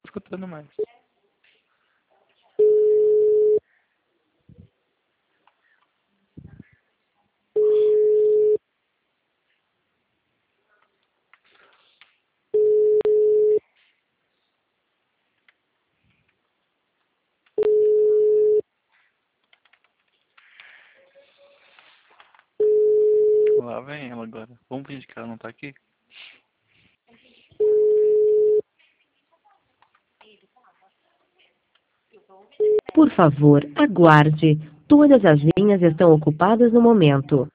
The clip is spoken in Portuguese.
escutando mais. Lá vem ela agora. Vamos fingir que ela não tá aqui? Por favor, aguarde. Todas as linhas estão ocupadas no momento.